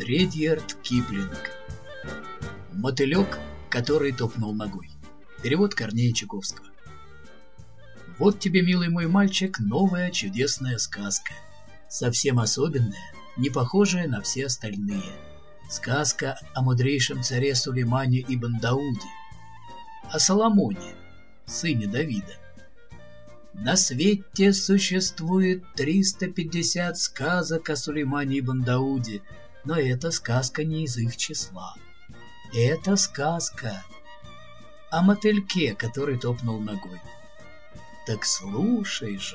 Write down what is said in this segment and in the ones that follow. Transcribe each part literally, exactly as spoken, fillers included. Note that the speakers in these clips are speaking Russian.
Редьярд Киплинг. Мотылек, который топнул ногой. Перевод Корнея Чуковского. Вот тебе, милый мой мальчик, новая чудесная сказка. Совсем особенная, не похожая на все остальные. Сказка о мудрейшем царе Сулеймане ибн Дауде, о Соломоне, сыне Давида. На свете существует триста пятьдесят сказок о Сулеймане ибн Дауде, но эта сказка не из их числа. Это сказка о мотыльке, который топнул ногой. Так слушай же,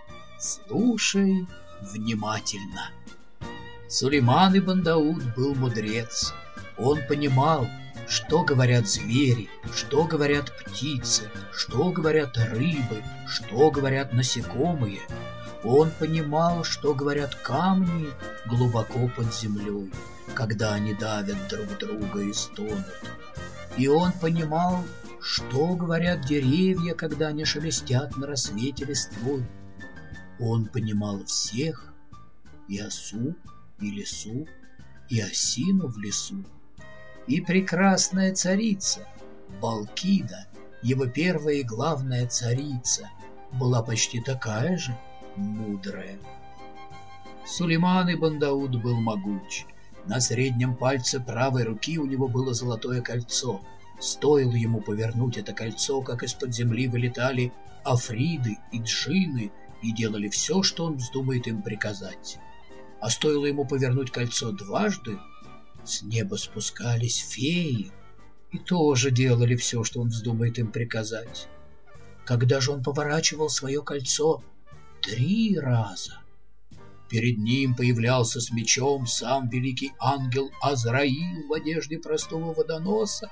слушай внимательно. Сулейман ибн Дауд был мудрец. Он понимал, что говорят звери, что говорят птицы, что говорят рыбы, что говорят насекомые. Он понимал, что говорят камни глубоко под землей, когда они давят друг друга и стонут. И он понимал, что говорят деревья, когда они шелестят на рассвете листвой. Он понимал всех, и осу, и лису, и осину в лесу. И прекрасная царица, Балкида, его первая и главная царица, была почти такая же мудрая. Сулейман ибн Дауд был могуч. На среднем пальце правой руки у него было золотое кольцо. Стоило ему повернуть это кольцо, как из-под земли вылетали африды и джинны и делали все, что он вздумает им приказать. А стоило ему повернуть кольцо дважды, с неба спускались феи и тоже делали все, что он вздумает им приказать. Когда же он поворачивал свое кольцо три раза, перед ним появлялся с мечом сам великий ангел Азраил в одежде простого водоноса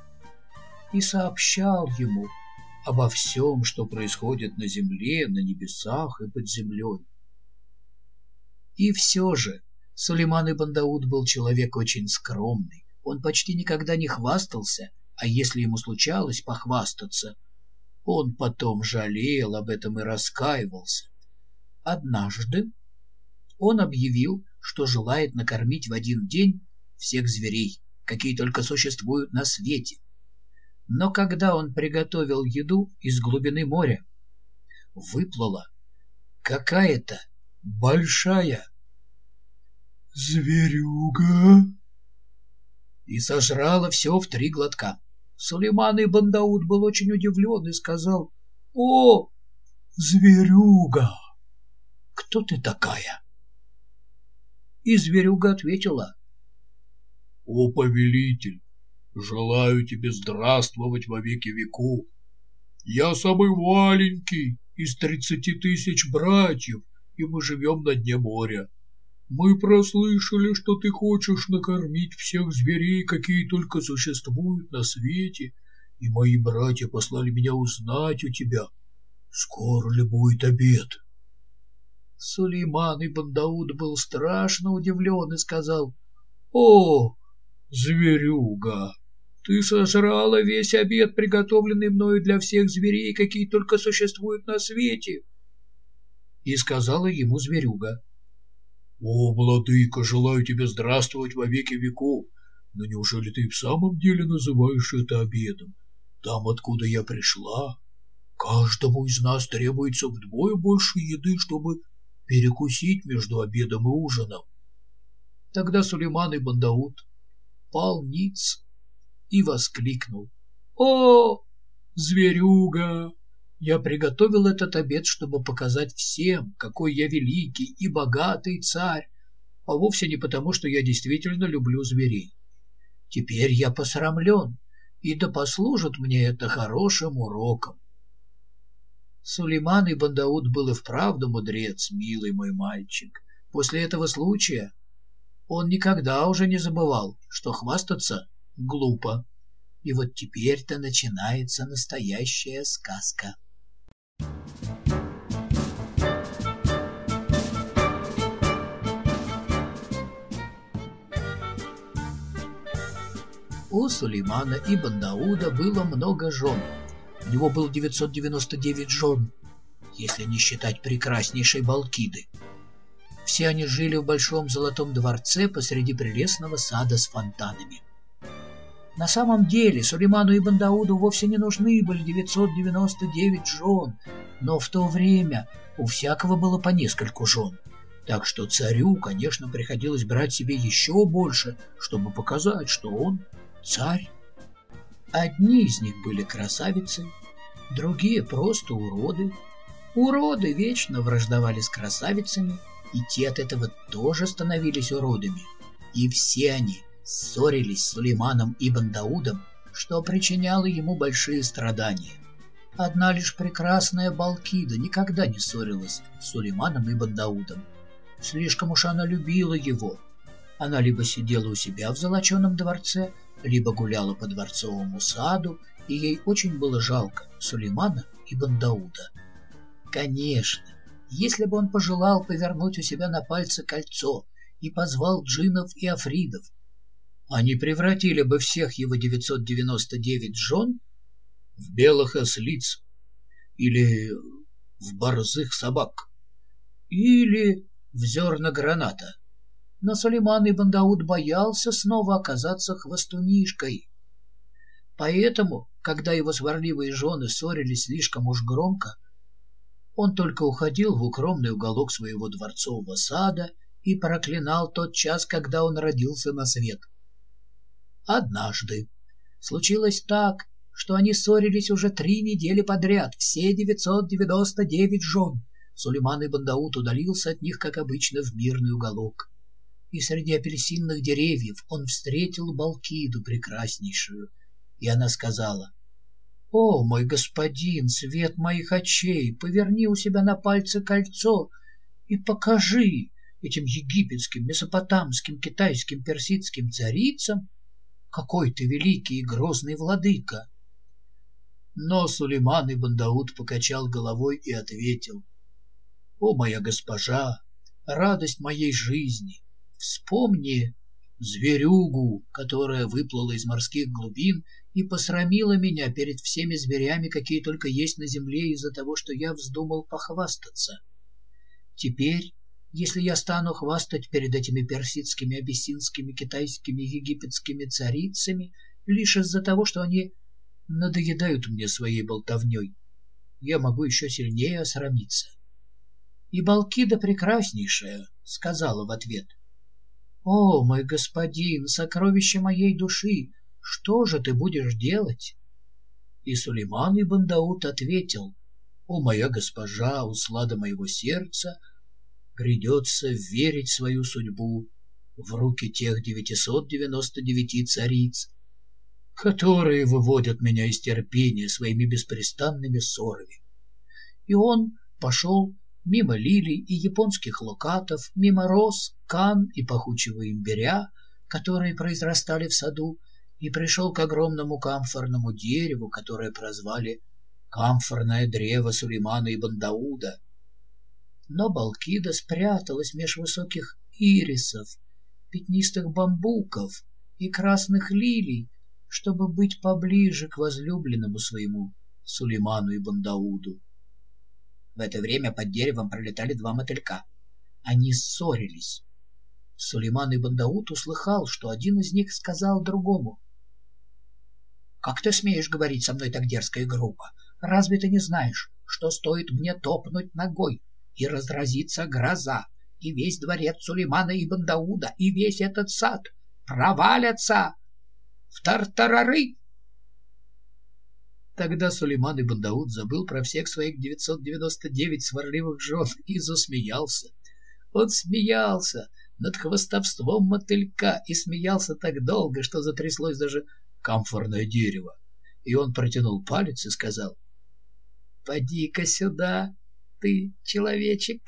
и сообщал ему обо всем, что происходит на земле, на небесах и под землей. И все же Сулейман ибн Дауд был человек очень скромный. Он почти никогда не хвастался, а если ему случалось похвастаться, он потом жалел об этом и раскаивался. Однажды он объявил, что желает накормить в один день всех зверей, какие только существуют на свете. Но когда он приготовил еду, из глубины моря выплыла какая-то большая зверюга и сожрала все в три глотка. Сулейман ибн Дауд был очень удивлен и сказал: «О, зверюга, кто ты такая?» И зверюга ответила: «О, повелитель, желаю тебе здравствовать во веки веков. Я самый маленький из тридцати тысяч братьев, и мы живем на дне моря. Мы прослышали, что ты хочешь накормить всех зверей, какие только существуют на свете, и мои братья послали меня узнать у тебя, скоро ли будет обед». Сулейман ибн Дауд был страшно удивлен и сказал: «О, зверюга, ты сожрала весь обед, приготовленный мною для всех зверей, какие только существуют на свете». И сказала ему зверюга: «О, владыка, желаю тебе здравствовать во веки веков, но неужели ты в самом деле называешь это обедом? Там, откуда я пришла, каждому из нас требуется вдвое больше еды, чтобы перекусить между обедом и ужином». Тогда Сулейман ибн Дауд пал ниц и воскликнул: «О, зверюга! Я приготовил этот обед, чтобы показать всем, какой я великий и богатый царь, а вовсе не потому, что я действительно люблю зверей. Теперь я посрамлен, и да послужит мне это хорошим уроком». Сулейман ибн Дауд был и вправду мудрец, милый мой мальчик. После этого случая он никогда уже не забывал, что хвастаться глупо. И вот теперь-то начинается настоящая сказка. У Сулеймана ибн Дауда было много жен. У него было девятьсот девяносто девять жен, если не считать прекраснейшей Балкиды. Все они жили в большом золотом дворце посреди прелестного сада с фонтанами. На самом деле Сулейману ибн Дауду вовсе не нужны были девятьсот девяносто девять жен, но в то время у всякого было по нескольку жен, так что царю, конечно, приходилось брать себе еще больше, чтобы показать, что он царь. Одни из них были красавицы, другие просто уроды. Уроды вечно враждовали с красавицами, и те от этого тоже становились уродами. И все они ссорились с Сулейманом ибн Даудом, что причиняло ему большие страдания. Одна лишь прекрасная Балкида никогда не ссорилась с Сулейманом ибн Даудом. Слишком уж она любила его. Она либо сидела у себя в золоченом дворце, либо гуляла по дворцовому саду, и ей очень было жалко Сулеймана ибн Дауда. Конечно, если бы он пожелал повернуть у себя на пальце кольцо и позвал джиннов и афридов, они превратили бы всех его девятьсот девяносто девять жен в белых ослиц, или в борзых собак, или в зерна граната. Но Сулейман ибн Дауд боялся снова оказаться хвостунишкой. Поэтому, когда его сварливые жены ссорились слишком уж громко, он только уходил в укромный уголок своего дворцового сада и проклинал тот час, когда он родился на свет. Однажды случилось так, что они ссорились уже три недели подряд, все девятьсот девяносто девять жен. Сулейман ибн Дауд удалился от них, как обычно, в мирный уголок. И среди апельсинных деревьев он встретил Балкиду прекраснейшую, и она сказала: «О, мой господин, свет моих очей, поверни у себя на пальце кольцо и покажи этим египетским, месопотамским, китайским, персидским царицам, какой ты великий и грозный владыка». Но Сулейман ибн Дауд покачал головой и ответил: «О, моя госпожа, радость моей жизни, вспомни зверюгу, которая выплыла из морских глубин и посрамила меня перед всеми зверями, какие только есть на земле, из-за того, что я вздумал похвастаться. Теперь, если я стану хвастать перед этими персидскими, абиссинскими, китайскими, египетскими царицами лишь из-за того, что они надоедают мне своей болтовней, я могу еще сильнее осрамиться». И Балкида прекраснейшая сказала в ответ: «О, мой господин, сокровище моей души, что же ты будешь делать?» И Сулейман ибн Дауд ответил: «О, моя госпожа, услада моего сердца, придется верить свою судьбу в руки тех девятисот девяносто девяти цариц, которые выводят меня из терпения своими беспрестанными ссорами». И он пошел мимо лилий и японских локатов, мимо роз, кан и пахучего имбиря, которые произрастали в саду, и пришел к огромному камфорному дереву, которое прозвали «камфорное древо Сулеймана ибн Дауда». Но Балкида спряталась меж высоких ирисов, пятнистых бамбуков и красных лилий, чтобы быть поближе к возлюбленному своему Сулейману ибн Дауду. В это время под деревом пролетали два мотылька. Они ссорились. Сулейман ибн Дауд услыхал, что один из них сказал другому: «Как ты смеешь говорить со мной так дерзко и грубо? Разве ты не знаешь, что стоит мне топнуть ногой, и разразится гроза, и весь дворец Сулеймана ибн Дауда, и весь этот сад провалятся в тартарары?» Тогда Сулейман ибн Дауд забыл про всех своих девятьсот девяносто девять сварливых жен и засмеялся. Он смеялся над хвастовством мотылька и смеялся так долго, что затряслось даже камфорное дерево. И он протянул палец и сказал: «Поди-ка сюда, ты, человечек».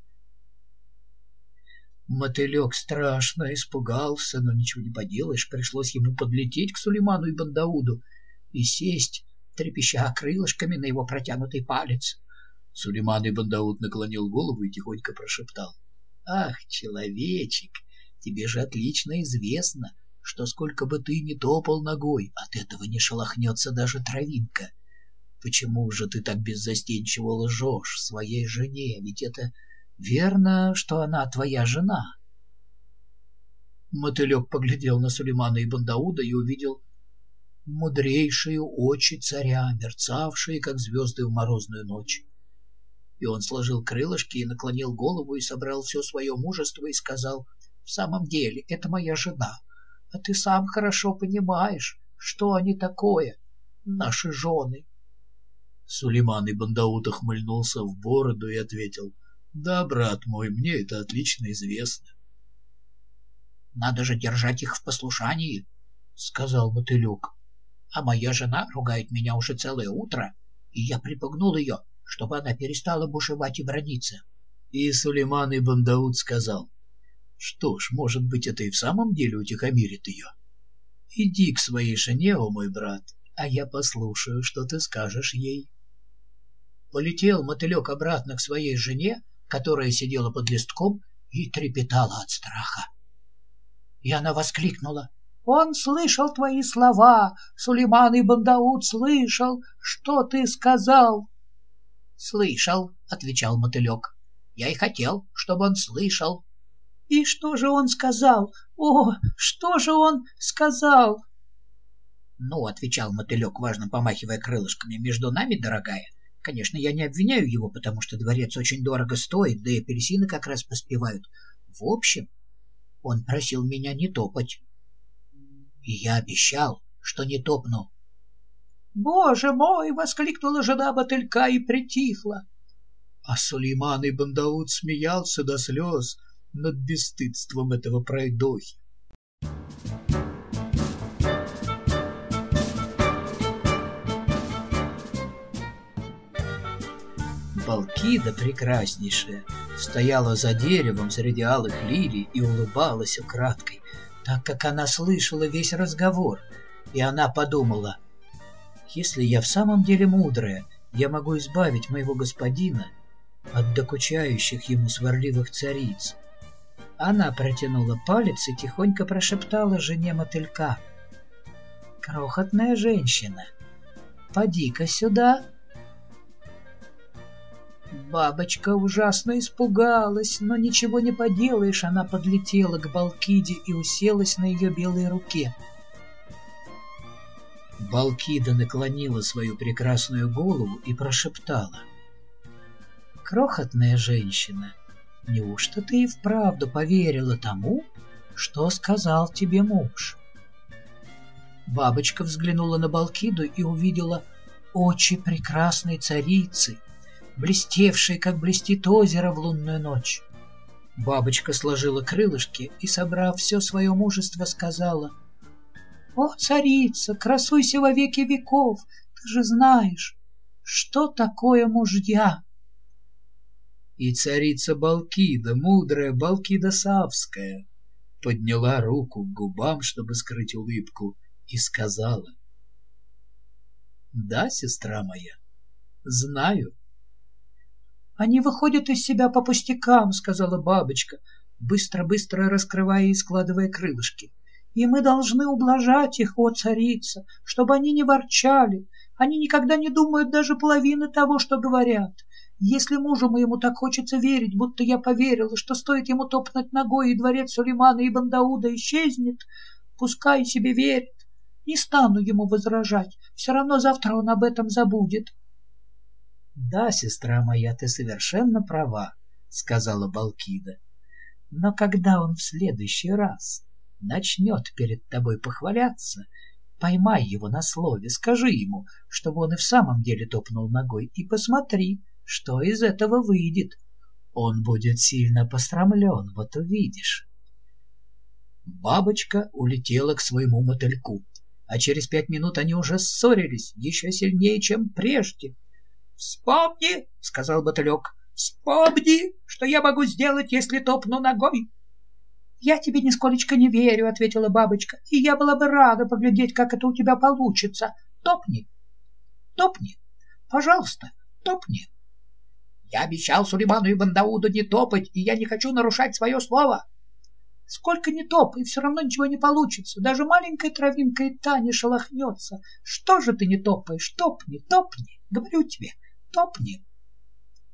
Мотылек страшно испугался, но ничего не поделаешь, пришлось ему подлететь к Сулейману ибн Дауду и сесть, трепеща крылышками на его протянутый палец. Сулейман ибн Дауд наклонил голову и тихонько прошептал: «Ах, человечек, тебе же отлично известно, что сколько бы ты ни топал ногой, от этого не шелохнется даже травинка. Почему же ты так беззастенчиво лжешь своей жене? Ведь это Верно, что она твоя жена? Мотылек поглядел на Сулеймана ибн Дауда и увидел мудрейшие очи царя, мерцавшие, как звезды в морозную ночь. И он сложил крылышки и наклонил голову и собрал все свое мужество и сказал: «В самом деле, это моя жена, а ты сам хорошо понимаешь, что они такое, наши жены». Сулейман ибн Дауд ухмыльнулся в бороду и ответил: «Да, брат мой, мне это отлично известно». «Надо же держать их в послушании», — сказал мотылек. «А моя жена ругает меня уже целое утро, и я припугнул ее, чтобы она перестала бушевать и браниться». И Сулейман ибн Дауд сказал: «Что ж, может быть, это и в самом деле утихомирит ее. Иди к своей жене, о мой брат, а я послушаю, что ты скажешь ей». Полетел мотылек обратно к своей жене, которая сидела под листком и трепетала от страха. И она воскликнула: «Он слышал твои слова, Сулейман ибн Дауд слышал, что ты сказал». «Слышал», — отвечал мотылек. «Я и хотел, чтобы он слышал». «И что же он сказал? О, что же он сказал?» «Ну, — отвечал мотылек, важно помахивая крылышками, — между нами, дорогая, конечно, я не обвиняю его, потому что дворец очень дорого стоит, да и апельсины как раз поспевают. В общем, он просил меня не топать. И я обещал, что не топну». «Боже мой!» — воскликнула жена мотылька и притихла. А Сулейман ибн Дауд смеялся до слез над бесстыдством этого пройдохи. Балкида прекраснейшая стояла за деревом среди алых лилий и улыбалась украдкой, так как она слышала весь разговор, и она подумала: «Если я в самом деле мудрая, я могу избавить моего господина от докучающих ему сварливых цариц». Она протянула палец и тихонько прошептала жене мотылька: «Крохотная женщина, поди-ка сюда». Бабочка ужасно испугалась, но ничего не поделаешь, она подлетела к Балкиде и уселась на ее белой руке. Балкида наклонила свою прекрасную голову и прошептала: «Крохотная женщина, неужто ты и вправду поверила тому, что сказал тебе муж?» Бабочка взглянула на Балкиду и увидела очи прекрасной царицы, блестевшие, как блестит озеро в лунную ночь. Бабочка сложила крылышки и, собрав все свое мужество, сказала: «О, царица, красуйся во веки веков, ты же знаешь, что такое мужья». И царица Балкида, мудрая Балкида Савская, подняла руку к губам, чтобы скрыть улыбку, и сказала: «Да, сестра моя, знаю». «Они выходят из себя по пустякам», — сказала бабочка, быстро-быстро раскрывая и складывая крылышки. «И мы должны ублажать их, о царица, чтобы они не ворчали. Они никогда не думают даже половины того, что говорят. Если мужу моему так хочется верить, будто я поверила, что стоит ему топнуть ногой, и дворец Сулеймана ибн Дауда исчезнет, пускай себе верит. Не стану ему возражать, все равно завтра он об этом забудет». «Да, сестра моя, ты совершенно права», — сказала Балкида. «Но когда он в следующий раз начнет перед тобой похваляться, поймай его на слове, скажи ему, чтобы он и в самом деле топнул ногой, и посмотри, что из этого выйдет. Он будет сильно посрамлен, вот увидишь». Бабочка улетела к своему мотыльку, а через пять минут они уже ссорились еще сильнее, чем прежде. «Вспомни, — сказал мотылек, — вспомни, что я могу сделать, если топну ногой». «Я тебе нисколечко не верю, — ответила бабочка, — и я была бы рада поглядеть, как это у тебя получится. Топни, топни, пожалуйста, топни». «Я обещал Сулейману ибн Дауду не топать, и я не хочу нарушать свое слово». «Сколько ни топай, все равно ничего не получится. Даже маленькая травинка и та не шелохнется. Что же ты не топаешь? Топни, топни, говорю тебе, топни».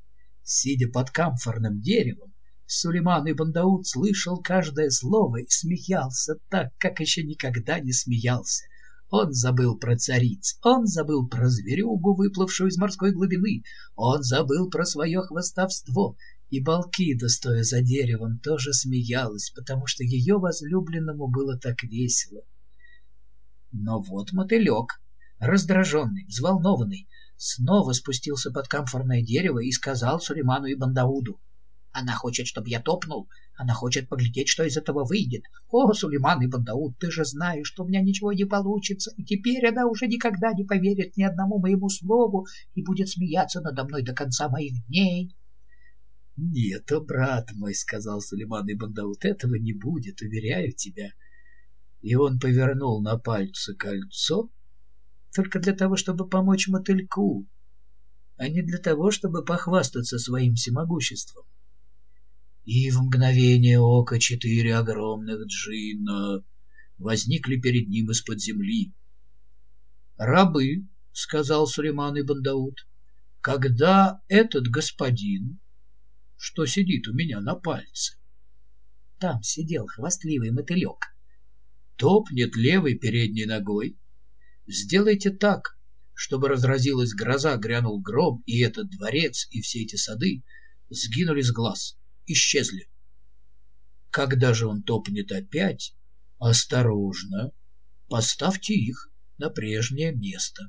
Сидя под камфорным деревом, Сулейман ибн Дауд слышал каждое слово и смеялся так, как еще никогда не смеялся. Он забыл про цариц, он забыл про зверюгу, выплывшую из морской глубины, он забыл про свое хвастовство, и Балкида, стоя за деревом, тоже смеялась, потому что ее возлюбленному было так весело. Но вот мотылек, раздраженный, взволнованный, снова спустился под камфорное дерево и сказал Сулейману ибн Дауду: «Она хочет, чтобы я топнул. Она хочет поглядеть, что из этого выйдет. О, Сулейман ибн Дауд, ты же знаешь, что у меня ничего не получится, и теперь она уже никогда не поверит ни одному моему слову и будет смеяться надо мной до конца моих дней». «Нет, о, брат мой, — сказал Сулейман ибн Дауд, — этого не будет, уверяю тебя». И он повернул на пальце кольцо только для того, чтобы помочь мотыльку, а не для того, чтобы похвастаться своим всемогуществом. И в мгновение ока четыре огромных джинна возникли перед ним из-под земли. «Рабы, — сказал Сулейман ибн Дауд, — когда этот господин, что сидит у меня на пальце, там сидел хвастливый мотылек, топнет левой передней ногой, сделайте так, чтобы разразилась гроза, грянул гром, и этот дворец, и все эти сады сгинули с глаз, исчезли. Когда же он топнет опять, осторожно поставьте их на прежнее место.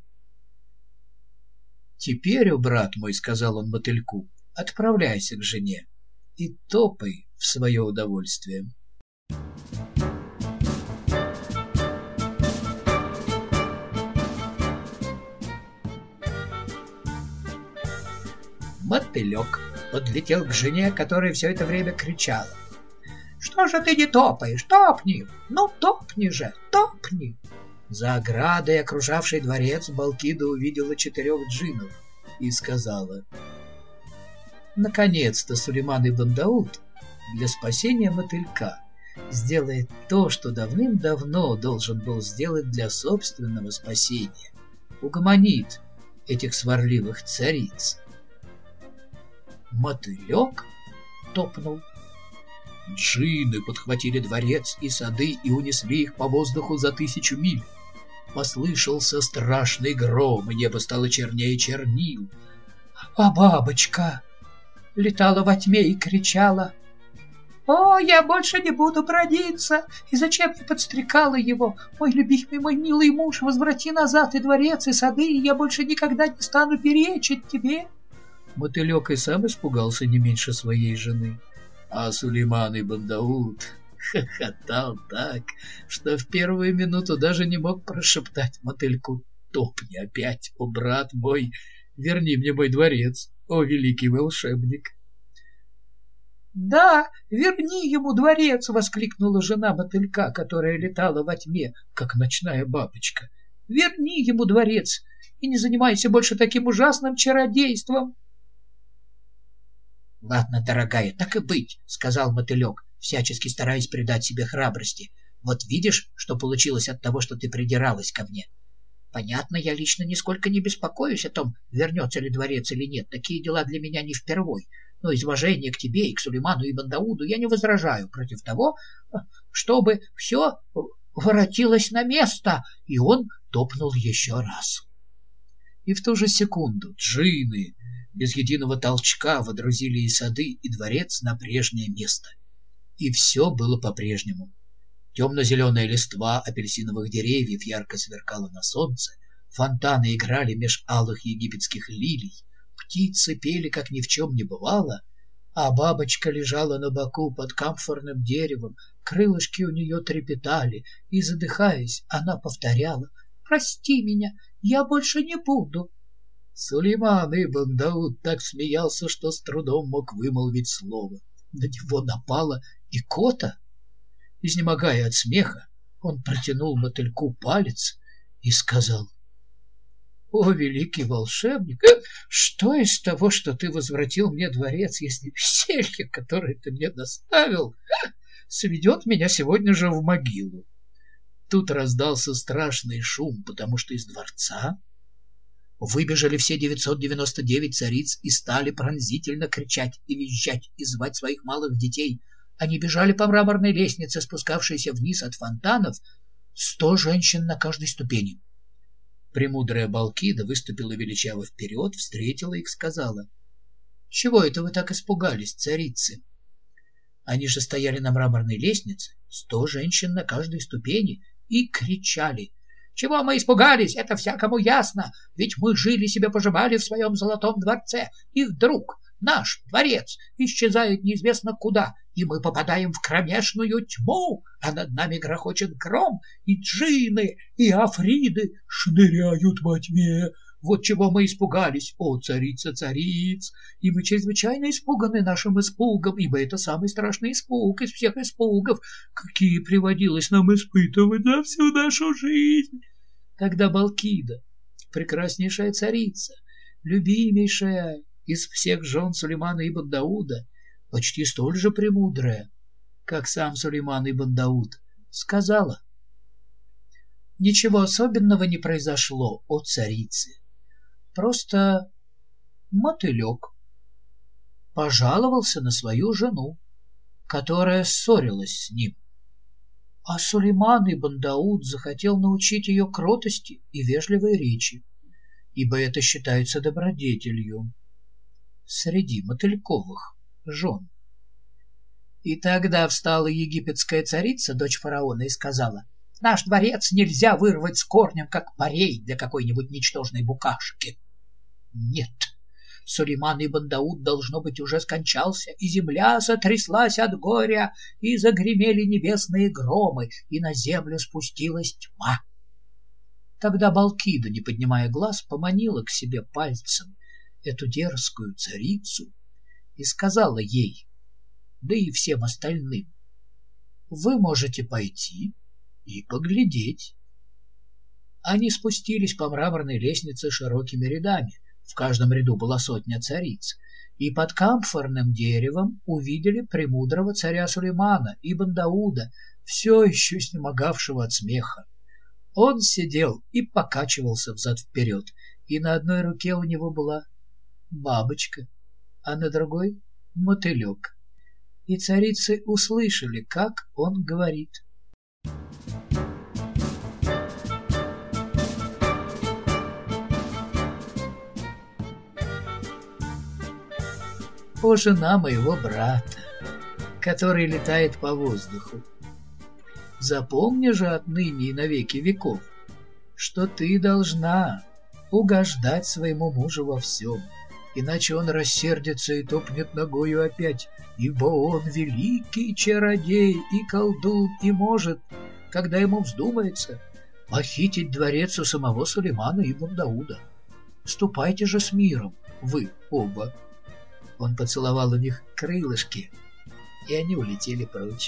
Теперь, о, брат мой, — сказал он мотыльку, — отправляйся к жене и топай в свое удовольствие». Мотылек подлетел к жене, которая все это время кричала: «Что же ты не топаешь? Топни! Ну, топни же! Топни!» За оградой, окружавшей дворец, Балкида увидела четырех джиннов и сказала: «Наконец-то Сулейман ибн Дауд для спасения мотылька сделает то, что давным-давно должен был сделать для собственного спасения. Угомонит этих сварливых цариц». Мотылек топнул. Джинны подхватили дворец и сады и унесли их по воздуху за тысячу миль. Послышался страшный гром, и небо стало чернее чернил. А бабочка летала во тьме и кричала: «О, я больше не буду бродиться! И зачем я подстрекала его? Мой любимый, мой милый муж, возврати назад и дворец, и сады, и я больше никогда не стану перечить тебе!» Мотылек и сам испугался не меньше своей жены, а Сулейман ибн Дауд хохотал так, что в первую минуту даже не мог прошептать мотыльку: «Топни опять, о, брат мой, верни мне мой дворец, о, великий волшебник!» «Да, верни ему дворец!» — воскликнула жена мотылька, которая летала во тьме, как ночная бабочка. «Верни ему дворец и не занимайся больше таким ужасным чародейством!» «Ладно, дорогая, так и быть», — сказал мотылек, всячески стараясь придать себе храбрости. «Вот видишь, что получилось от того, что ты придиралась ко мне? Понятно, я лично нисколько не беспокоюсь о том, вернется ли дворец или нет. Такие дела для меня не впервой. Но из уважения к тебе и к Сулейману ибн Дауду я не возражаю против того, чтобы все воротилось на место». И он топнул еще раз. И в ту же секунду джинны без единого толчка водрузили и сады, и дворец на прежнее место. И все было по-прежнему. Темно-зеленая листва апельсиновых деревьев ярко сверкала на солнце, фонтаны играли меж алых египетских лилий, птицы пели, как ни в чем не бывало, а бабочка лежала на боку под камфорным деревом, крылышки у нее трепетали, и, задыхаясь, она повторяла: «Прости меня, я больше не буду». Сулейман ибн Дауд так смеялся, что с трудом мог вымолвить слово. На него напала икота. Изнемогая от смеха, он протянул мотыльку палец и сказал: «О, великий волшебник, что из того, что ты возвратил мне дворец, если веселье, которое ты мне доставил, сведет меня сегодня же в могилу?» Тут раздался страшный шум, потому что из дворца Выбежали все девятьсот девяносто девять цариц и стали пронзительно кричать и визжать и звать своих малых детей. Они бежали по мраморной лестнице, спускавшейся вниз от фонтанов, сто женщин на каждой ступени. Премудрая Балкида выступила величаво вперед, встретила их, сказала: «Чего это вы так испугались, царицы? Они же стояли на мраморной лестнице, сто женщин на каждой ступени, и кричали: «Чего мы испугались? Это всякому ясно, ведь мы жили себе поживали в своем золотом дворце, и вдруг наш дворец исчезает неизвестно куда, и мы попадаем в кромешную тьму, а над нами грохочет гром, и джинны, и африды шныряют во тьме. Вот чего мы испугались, о, царица цариц, и мы чрезвычайно испуганы нашим испугом, ибо это самый страшный испуг из всех испугов, какие приводилось нам испытывать за всю нашу жизнь». Тогда Балкида, прекраснейшая царица, любимейшая из всех жен Сулеймана ибн Дауда, почти столь же премудрая, как сам Сулейман ибн Дауд, сказала: «Ничего особенного не произошло, о царицы. Просто мотылек пожаловался на свою жену, которая ссорилась с ним. А Сулейман ибн Дауд захотел научить ее кротости и вежливой речи, ибо это считается добродетелью среди мотыльковых жен. И тогда встала египетская царица, дочь фараона, и сказала: «Наш дворец нельзя вырвать с корнем, как парей для какой-нибудь ничтожной букашки. Нет, Сулейман ибн Дауд, должно быть, уже скончался, и земля сотряслась от горя, и загремели небесные громы, и на землю спустилась тьма». Тогда Балкида, не поднимая глаз, поманила к себе пальцем эту дерзкую царицу и сказала ей, да и всем остальным: «Вы можете пойти и поглядеть». Они спустились по мраморной лестнице широкими рядами. В каждом ряду была сотня цариц, и под камфорным деревом увидели премудрого царя Сулеймана ибн Дауда, все еще изнемогавшего от смеха. Он сидел и покачивался взад-вперед, и на одной руке у него была бабочка, а на другой — мотылек. И царицы услышали, как он говорит: «О, жена моего брата, который летает по воздуху, запомни же отныне и навеки веков, что ты должна угождать своему мужу во всем, иначе он рассердится и топнет ногою опять, ибо он великий чародей и колдун и может, когда ему вздумается, похитить дворец у самого Сулеймана ибн Дауда. Ступайте же с миром, вы оба». Он поцеловал у них крылышки, и они улетели прочь.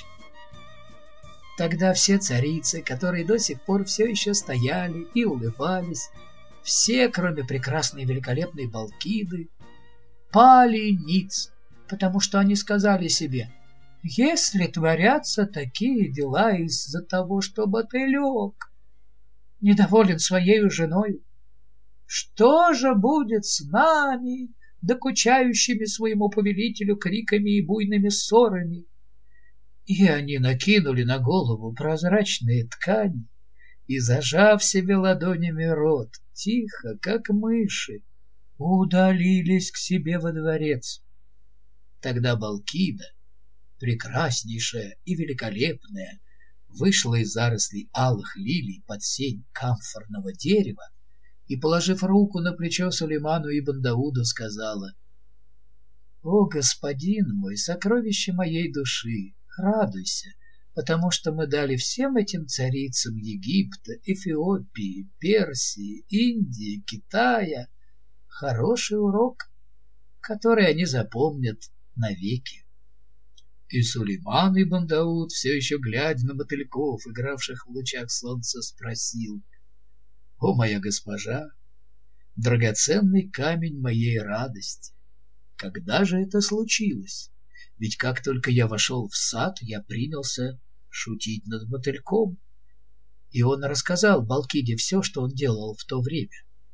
Тогда все царицы, которые до сих пор все еще стояли и улыбались, все, кроме прекрасной и великолепной Балкиды, пали ниц, потому что они сказали себе: «Если творятся такие дела из-за того, что мотылек недоволен своей женой, что же будет с нами, докучающими своему повелителю криками и буйными ссорами?» И они накинули на голову прозрачные ткани и, зажав себе ладонями рот, тихо, как мыши, удалились к себе во дворец. Тогда Балкида, прекраснейшая и великолепная, вышла из зарослей алых лилий под сень камфорного дерева и, положив руку на плечо Сулейману ибн Дауду, сказала: «О, господин мой, сокровище моей души, радуйся, потому что мы дали всем этим царицам Египта, Эфиопии, Персии, Индии, Китая хороший урок, который они запомнят навеки». И Сулейман ибн Дауд, все еще глядя на мотыльков, игравших в лучах солнца, спросил: «О, моя госпожа, драгоценный камень моей радости, когда же это случилось? Ведь как только я вошел в сад, я принялся шутить над мотыльком». И он рассказал Балкиде все, что он делал в то время.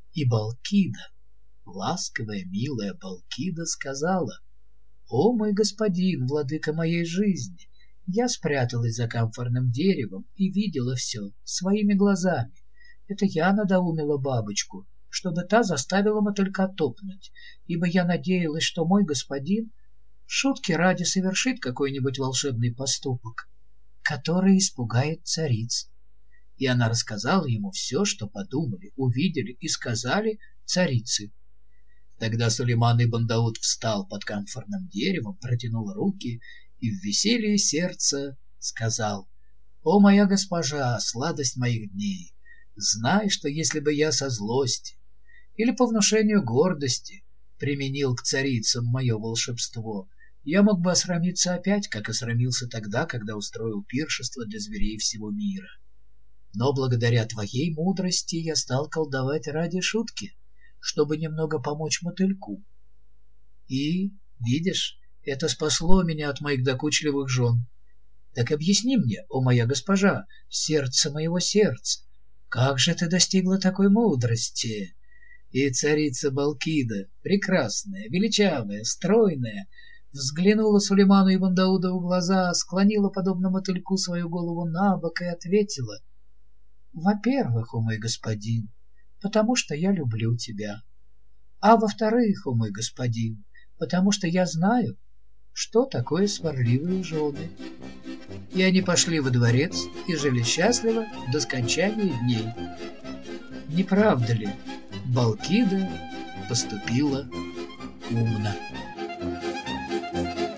И Балкида, ласковая, милая Балкида, сказала: «О, мой господин, владыка моей жизни, я спряталась за камфорным деревом и видела все своими глазами. Это я надоумила бабочку, чтобы та заставила мотылька топнуть, ибо я надеялась, что мой господин шутки ради совершит какой-нибудь волшебный поступок, который испугает цариц». И она рассказала ему все, что подумали, увидели и сказали царицы. Тогда Сулейман ибн Дауд встал под камфорным деревом, протянул руки и в веселье сердца сказал: «О, моя госпожа, сладость моих дней, знай, что если бы я со злости или по внушению гордости применил к царицам мое волшебство, я мог бы осрамиться опять, как осрамился тогда, когда устроил пиршество для зверей всего мира. Но благодаря твоей мудрости я стал колдовать ради шутки, чтобы немного помочь мотыльку. И, видишь, это спасло меня от моих докучливых жен. Так объясни мне, о моя госпожа, сердце моего сердца, как же ты достигла такой мудрости?» И царица Балкида, прекрасная, величавая, стройная, взглянула Сулейману ибн Дауду в глаза, склонила подобно мотыльку свою голову на бок и ответила: «Во-первых, о мой господин, потому что я люблю тебя, а во-вторых, о мой господин, потому что я знаю, что такое сварливые жены». И они пошли во дворец и жили счастливо до скончания дней. Не правда ли, Балкида поступила умно?